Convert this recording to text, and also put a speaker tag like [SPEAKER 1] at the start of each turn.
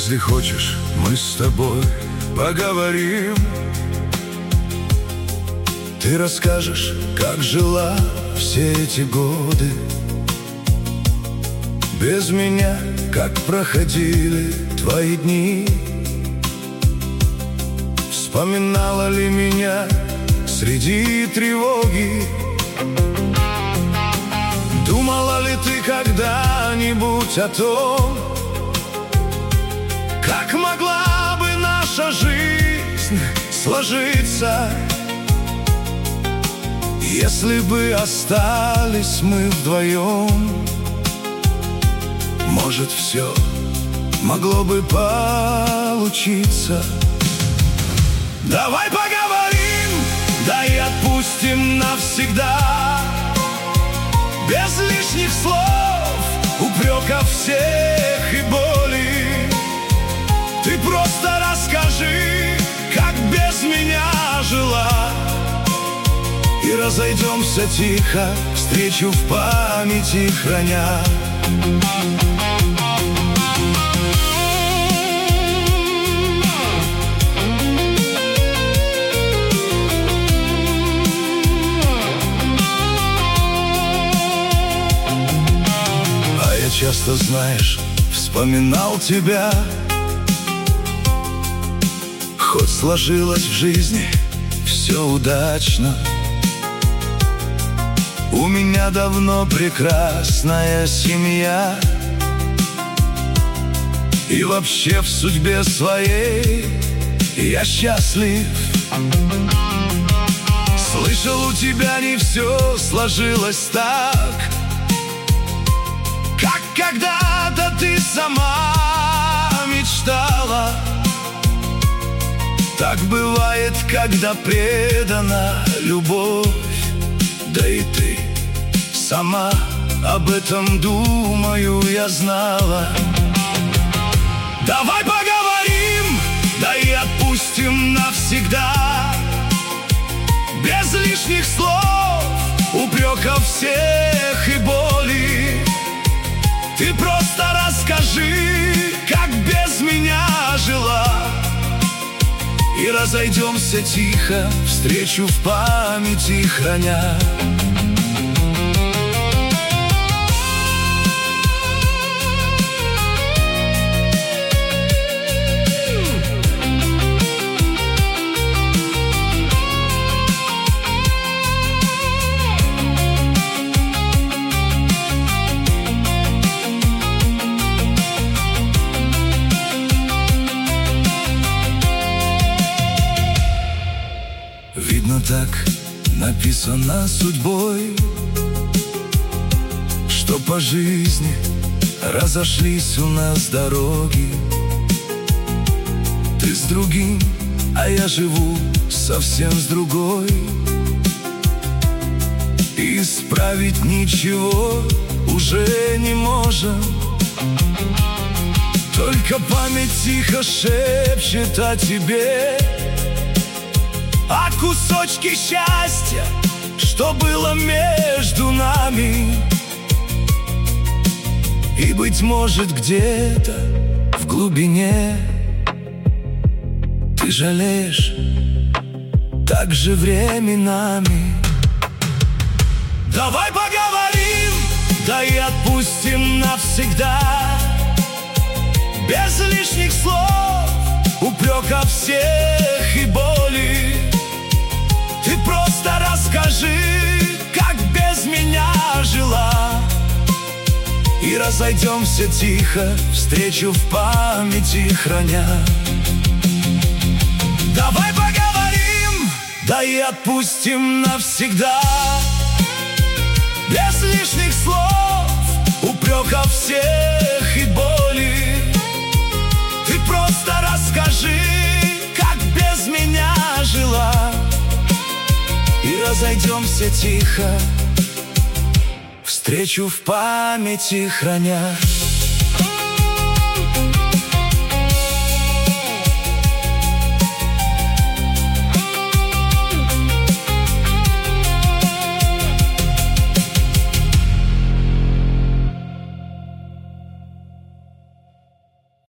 [SPEAKER 1] Если хочешь, мы с тобой поговорим. Ты расскажешь, как жила все эти годы без меня, как проходили твои дни. Вспоминала ли меня среди тревоги? Думала ли ты когда-нибудь о том, как могла бы наша жизнь сложиться, если бы остались мы вдвоем? Может, все могло бы получиться. Давай поговорим, да и отпустим навсегда, без лишних слов, упреков всех и боли. Ты просто расскажи, как без меня жила, и разойдемся тихо, встречу в памяти храня. А я часто, знаешь, вспоминал тебя, хоть сложилось в жизни все удачно. У меня давно прекрасная семья, и вообще в судьбе своей я счастлив. Слышал, у тебя не все сложилось так, как когда-то ты сама мечтала. Так бывает, когда предана любовь, да и ты сама об этом, думаю, я знала. Давай поговорим, да и отпустим навсегда, без лишних слов, упреков всех и боли. Ты просто расскажи, как без меня жила, и разойдемся тихо, встречу в памяти храня. Видно, так написано судьбой, что по жизни разошлись у нас дороги. Ты с другим, а я живу совсем с другой. Исправить ничего уже не можем, только память тихо шепчет о тебе, а кусочки счастья, что было между нами. И, быть может, где-то в глубине ты жалеешь так же временами. Давай поговорим, да и отпустим навсегда, без лишних слов, упреков всех и боли. Ты просто расскажи, как без меня жила, и разойдемся тихо, встречу в памяти храня. Давай поговорим, да и отпустим навсегда, без лишних слов, упреков всех и боли. Ты просто расскажи, как без меня жила, и разойдемся тихо, встречу в памяти храня.